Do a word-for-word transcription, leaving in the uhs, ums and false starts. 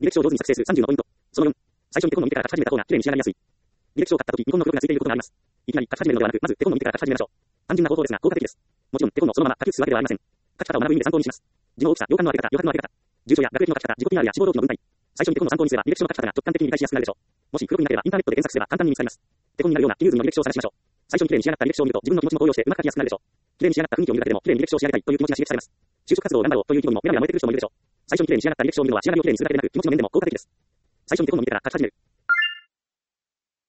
履歴書を上手に作成するさんじゅうのポイント。そのよん、最初に手本の見てから書き始めた方が綺麗に仕上がりやすい。履歴書を書ったとき、見本の記録がついていることがあります。いきなり書き始めるのではなく、まず手本の見てから書き始めましょう。単純な方法ですが、効果的です。もちろん、手本のそのまま書き写すわけではありません。書き方を学ぶ意味で参考にします。字の大きさ、行間の開け方、余白の開け方、住所や学歴の書き方、自己 ピーアール や志望動機の文体。最初に手本の参考にすれば、履歴書の書き方が直感的に理解しやすくなるでしょう。もし黒くになれば、インターネットで検索すれば簡単に見つかります。手本になるような記入済みの履歴書を探しましょう。最初に綺麗に仕上がった履歴書を見ると、自分の気持ちも高揚してうまく書きやすくなるでしょう。綺麗に仕上がった雰囲気を見るだけでも、綺麗に履歴書を仕上げたいという気持ちが刺激されます。就職活動を頑張ろうという気分にもメラメラ燃えてくる人もいるでしょう。最初に綺麗に仕上がった履歴書を見るのは仕上がりを綺麗にするだけでなく、気持ちの面でも効果的です。最初に手本の見てから書き始める。